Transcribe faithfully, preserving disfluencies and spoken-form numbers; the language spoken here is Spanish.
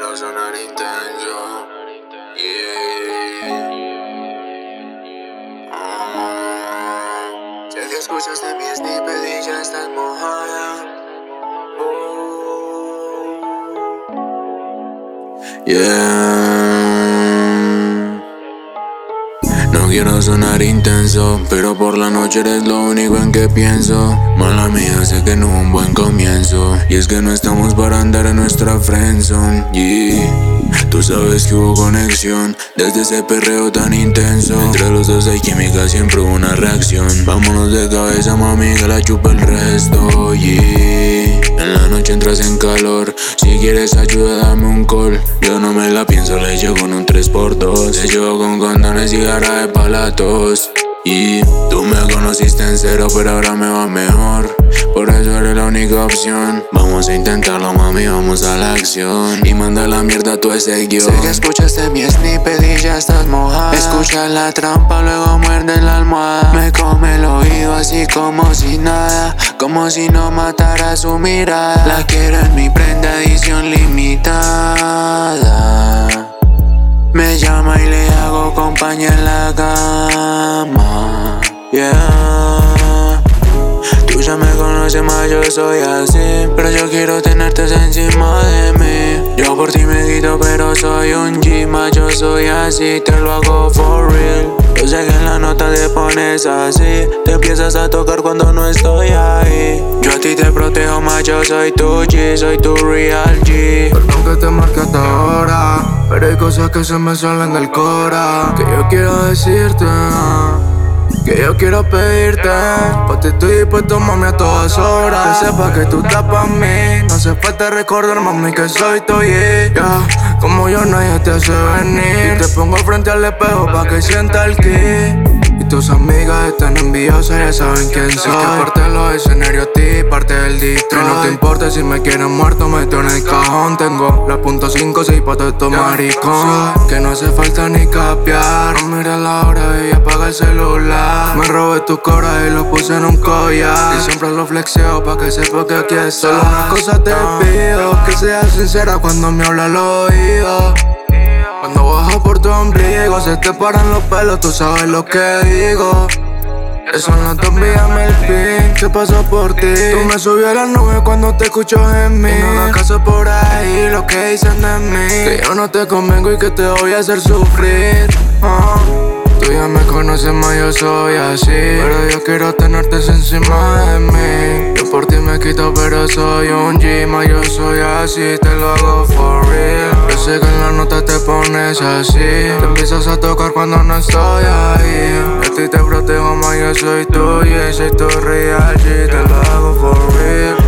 quiero sonar intenso. Yeah. Ah. Sé que escuchaste mi snippet y ya estás mojada. Oh. Yeah. No quiero sonar intenso, pero por la noche eres lo único en que pienso. Mala mía, sé que no es un buen comienzo. Y es que no estamos para andar en nuestra friendzone. Yeah. Tú sabes que hubo conexión desde ese perreo tan intenso. Entre los dos hay química, siempre hubo una reacción. Vámonos de cabeza, mami, que la chupa el resto. Yeah. En la noche entras en calor. Si quieres ayuda, dame un call. Yo no me la pienso, le llevo con un tres por dos. Le llevo con condones y garra de palatos. Y tú me conociste en cero, pero ahora me va mejor. Por eso eres la única opción. Vamos a intentarlo, mami, vamos a la acción. Y manda la mierda a tu ese guión. Sé que escuchaste mi snippet y ya estás mojada. Escucha la trampa, luego muerde la almohada. Me come el oído así como si nada, como si no matara su mirada. La quiero en mi prenda, edición limitada. Me llama y le hago compañía en la cama. Yeah. Tú ya me conoces más, yo soy así. Pero yo quiero tenerte encima de mí. Yo por ti me quito, pero soy un G. Más yo soy así, te lo hago for real. Yo sé que en la nota te pones así. Te empiezas a tocar cuando no estoy ahí. Yo a ti te protejo más, yo soy tu G. Soy tu real G. Perdón que te marque hasta ahora, pero hay cosas que se me salen del cora. Que yo quiero decirte, que yo quiero pedirte. Pa' ti estoy dispuesto, mami, a todas horas. Que sepas que tú estás pa' mí. No hace falta recordar, mami, que soy tuya. Yeah. Como yo nadie te hace venir. Y te pongo frente al espejo pa' que sienta el ki. Y tus amigas están envidiosas, ya saben quién soy. Es que parte de los escenarios, ti, parte del Detroit. No te importa si me quieren muerto, meto en el cajón. Tengo la punto cinco, seis pa' todo esto maricón. Que no hace falta ni capiar. No mira la hora y apaga el celular. Me robé tu cora y lo puse en un collar. Y siempre lo flexeo pa' que sepa que aquí estás. Solo una cosa te pido, que seas sincera cuando me habla al oído. Cuando bajo por tu ombligo se te paran los pelos, tú sabes lo que digo. Eso no te envíame el pin, ¿qué pasó por ti? Tú me subió a las nubes cuando te escucho en mí. Y no hagas caso por ahí, lo que dicen de mí. Que yo no te convengo y que te voy a hacer sufrir. uh. Tú ya me conoces más, yo soy así. Pero yo quiero tenerte encima de mí. Yo por ti me quito, pero soy un G. Más yo soy así, te lo hago for real. Yo sé que en la nota te pones así. Te empiezas a tocar cuando no estoy ahí. A ti te protejo más, yo soy tuyo y soy tu real G. Te lo hago for real.